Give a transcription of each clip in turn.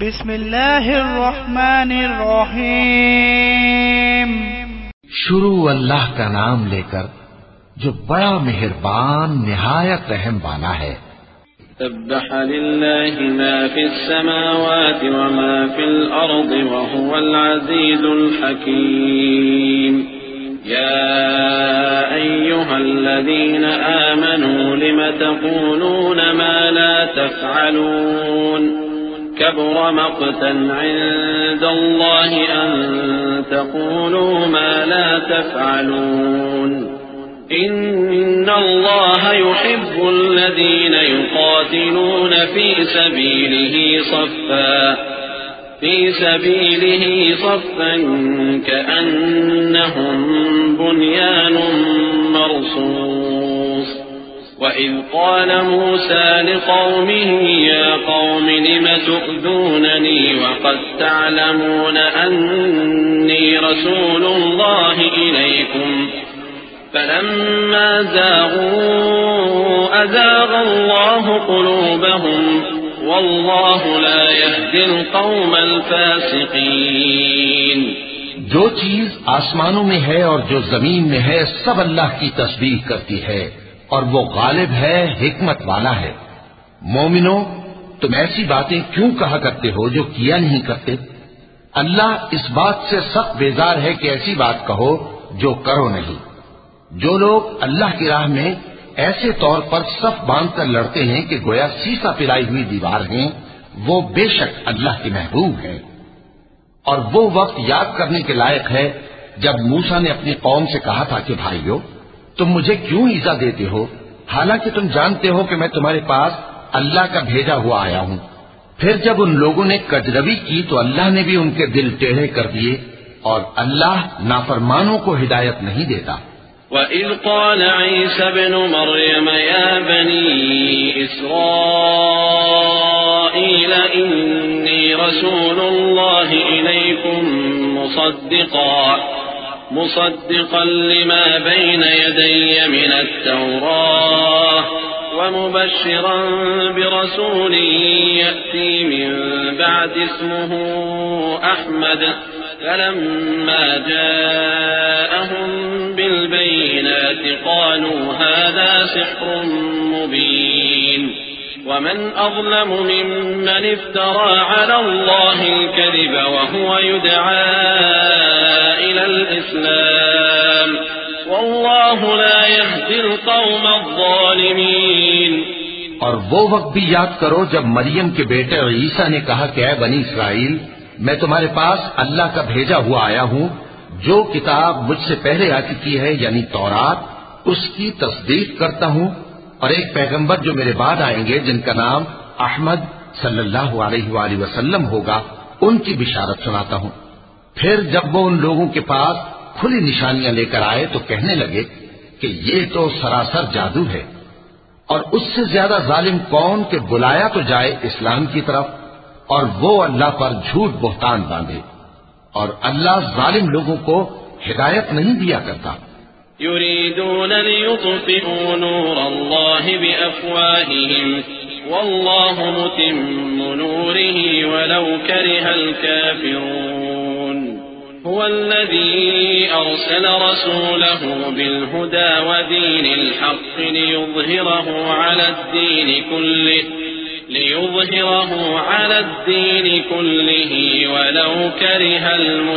बिस्मिल्लाहिर्रहमानिर्रहीम। शुरू अल्लाह का नाम लेकर जो बड़ा मेहरबान निहायत रहम वाला है। सब्बह लिल्लाहि मा फिस समावाति व मा फिल अर्दि व हुवल अज़ीज़ुल हकीम। या अय्युहल्लज़ीना आमनू लिम तक़ूलून मा ला तफ़अलून कबुर मक़तन इंदल्लाहि अन तक़ूलू मा ला तफ़अलून इन्नल्लाह युहिब्बुल्लज़ीना युक़ातिलून फी सबीलिही सफ़्फ़न कअन्नहुम बुन्यानुम मरसूस। वइज़ क़ाल मूसा लिक़ौमिही या क़ौमि लिम तु'ज़ूननी वक़द तअलमून अन्नी रसूलुल्लाहि इलैकुम फलम्मा ज़ाग़ू अज़ाग़ अल्लाहु क़ुलूबहुम वल्लाहु ला यहदिल क़ौमल फ़ासिक़ीन। जो चीज आसमानों में है और जो जमीन में है सब अल्लाह की तस्बीह करती है और वो गालिब है, हिकमत वाला है। मोमिनो, तुम ऐसी बातें क्यों कहा करते हो जो किया नहीं करते? अल्लाह इस बात से सख्त बेजार है कि ऐसी बात कहो जो करो नहीं। जो लोग अल्लाह की राह में ऐसे तौर पर सफ बांधकर लड़ते हैं कि गोया सीसा पिलाई हुई दीवार हैं, वो बेशक अल्लाह के महबूब हैं। और वो वक्त याद करने के लायक है जब मूसा ने अपनी कौम से कहा था कि भाइयों, तुम मुझे क्यों ईजा देते हो, हालांकि तुम जानते हो कि मैं तुम्हारे पास अल्लाह का भेजा हुआ आया हूं। फिर जब उन लोगों ने कजरवी की तो अल्लाह ने भी उनके दिल टेढ़े कर दिए और अल्लाह नाफरमानों को हिदायत नहीं देता। वइज़ क़ाल ईसा इब्नु मरयम या बनी इस्राईल इन्नी रसूलुल्लाहि इलैकुम मुसद्दिक़न लिमा बैन यदय्य मिनत-तौराह ومبشرا برسول يأتي من بعد اسمه أحمد فلما جاءهم بالبينات قالوا هذا سحر مبين ومن أظلم ممن افترى على الله الكذب وهو يدعى إلى الإسلام والله لا يهدي القوم الظالمين। और वो वक्त भी याद करो जब मरियम के बेटे ईसा ने कहा कि ऐ बनी इसराइल, मैं तुम्हारे पास अल्लाह का भेजा हुआ आया हूं। जो किताब मुझसे पहले आ चुकी है यानी तौरात, उसकी तस्दीक करता हूं और एक पैगंबर जो मेरे बाद आएंगे जिनका नाम अहमद सल्लल्लाहु अलैहि वसल्लम होगा, उनकी बिशारत सुनाता हूं। फिर जब वो उन लोगों के पास खुली निशानियां लेकर आए तो कहने लगे कि ये तो सरासर जादू है। और उससे ज्यादा जालिम कौन कि बुलाया तो जाए इस्लाम की तरफ और वो अल्लाह पर झूठ बोहतान बांधे। और अल्लाह जालिम लोगों को हिदायत नहीं दिया करता। युरीदून लियुत्फिऊ नूरल्लाहि बिअफ़वाहिहिम वल्लाहु मुतिम्मु नूरिही वलौ करिहल काफ़िरून। هو الذي أرسل رسوله بالهدى ودين الحق ليظهره على الدين كله ولو كره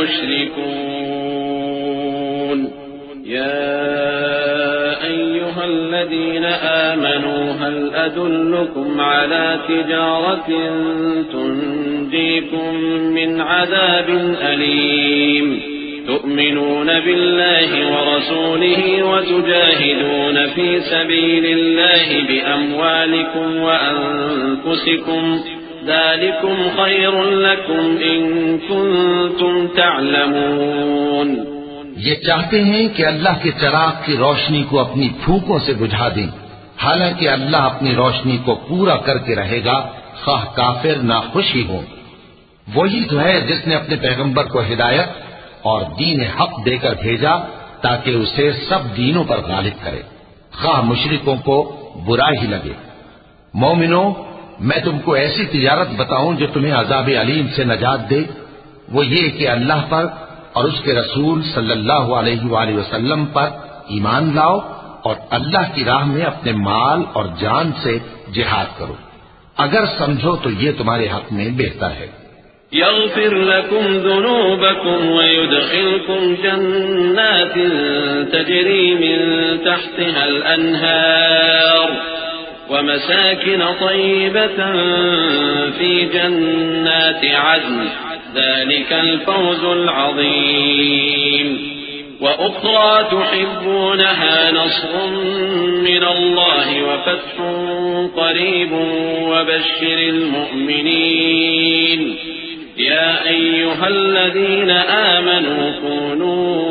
المشركون. يا أيها الذين آمنوا هل أدلكم على تجارة تنجيكم من عذاب أليم تؤمنون بالله ورسوله وتجاهدون في سبيل الله بأموالكم وأنفسكم ذلكم خير لكم إن كنتم تعلمون। ये चाहते हैं कि अल्लाह के चिराग की रोशनी को अपनी फूंकों से बुझा दें, हालांकि अल्लाह अपनी रोशनी को पूरा करके रहेगा, खाह काफिर ना खुश ही हो। वही तो है जिसने अपने पैगंबर को हिदायत और दीन हक देकर भेजा ताकि उसे सब दीनों पर गालिब करे, खाह मुशरिकों को बुरा ही लगे। मोमिनो, मैं तुमको ऐसी तिजारत बताऊं जो तुम्हें अजाब अलीम से नजात दे? वो ये कि अल्लाह पर और उसके रसूल सल्लल्लाहु अलैहि वसल्लम पर ईमान लाओ और अल्लाह की राह में अपने माल और जान से जिहाद करो। अगर समझो तो ये तुम्हारे हक में बेहतर है। यग़फ़िर लकुम ज़ुनूबकुम व युदखिलकुम जन्नातिन तजरी मिन तहतिहल अन्हार व मसाकिन तय्यबतन फी जन्नाति अदन ज़ालिकल फ़ौज़ुल अज़ीम व उख़रा तुहिब्बूनहा नस्रुम मिनल्लाहि व फ़त्हुन क़रीबुन व बश्शिरिल मुअमिनीन या अय्युहल्लज़ीना आमनू कूनू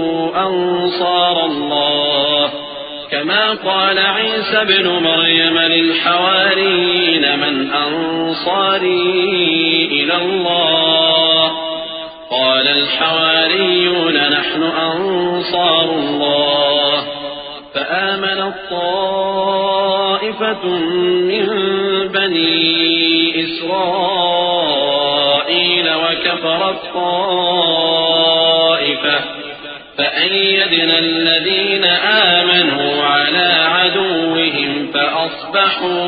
अंसारल्लाह कमा क़ाल ईसा इब्न मरियम लिल-हवारिय्यीन मन अंसारी इलल्लाह قال الحواريون نحن أنصار الله فآمنت طائفة من بني إسرائيل وكفرت طائفة فأيدنا الذين آمنوا على عدوهم فأصبحوا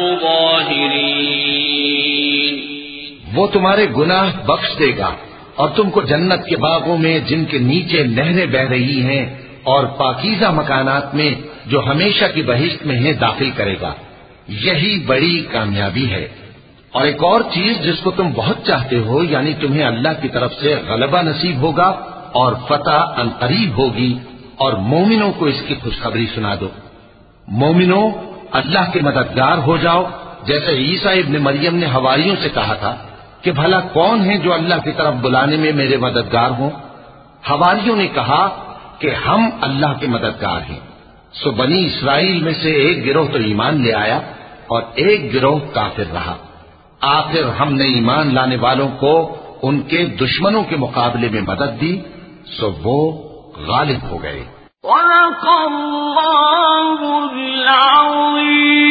ظاهرين। वो तुम्हारे गुनाह बख्श देगा और तुमको जन्नत के बागों में जिनके नीचे नहरें बह रही हैं और पाकीज़ा मकानात में जो हमेशा की बहिश्त में है दाखिल करेगा। यही बड़ी कामयाबी है। और एक और चीज जिसको तुम बहुत चाहते हो, यानी तुम्हें अल्लाह की तरफ से गलबा नसीब होगा और फतह अनकरीब होगी, और मोमिनों को इसकी खुशखबरी सुना दो। मोमिनों, अल्लाह के मददगार हो जाओ, जैसे ईसा इब्न मरियम ने हवारियों से कहा था कि भला कौन है जो अल्लाह की तरफ बुलाने में मेरे मददगार हों? हवारियों ने कहा कि हम अल्लाह के मददगार हैं। सो बनी इस्राइल में से एक गिरोह तो ईमान ले आया और एक गिरोह काफिर रहा। आखिर हमने ईमान लाने वालों को उनके दुश्मनों के मुकाबले में मदद दी, सो वो गालिब हो गए।